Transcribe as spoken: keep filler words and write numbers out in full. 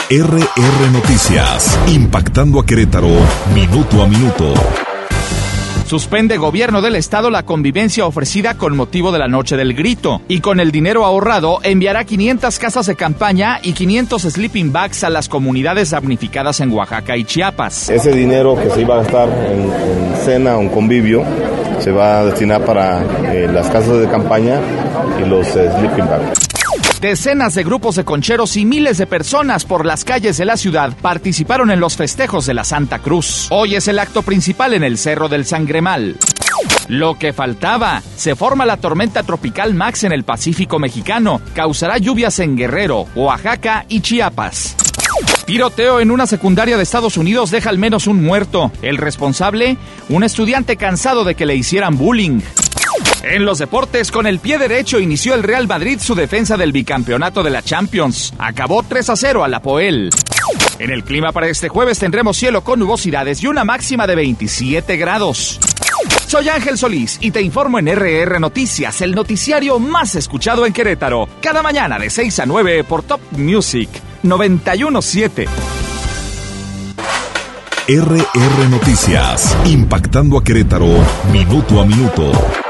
R R Noticias, impactando a Querétaro, minuto a minuto. Suspende gobierno del estado la convivencia ofrecida con motivo de la Noche del Grito y con el dinero ahorrado enviará quinientas casas de campaña y quinientos sleeping bags a las comunidades damnificadas en Oaxaca y Chiapas. Ese dinero que se iba a gastar en, en cena o en convivio se va a destinar para eh, las casas de campaña y los eh, sleeping bags. Decenas de grupos de concheros y miles de personas por las calles de la ciudad participaron en los festejos de la Santa Cruz. Hoy es el acto principal en el Cerro del Sangremal. Lo que faltaba, se forma la tormenta tropical Max en el Pacífico mexicano. Causará lluvias en Guerrero, Oaxaca y Chiapas. Tiroteo en una secundaria de Estados Unidos deja al menos un muerto. El responsable, un estudiante cansado de que le hicieran bullying. En los deportes, con el pie derecho inició el Real Madrid su defensa del bicampeonato de la Champions. Acabó tres a cero al Apoel. En el clima para este jueves tendremos cielo con nubosidades y una máxima de veintisiete grados. Soy Ángel Solís y te informo en R R Noticias, el noticiario más escuchado en Querétaro. Cada mañana de seis a nueve por Top Music noventa y uno punto siete. R R Noticias, impactando a Querétaro, minuto a minuto.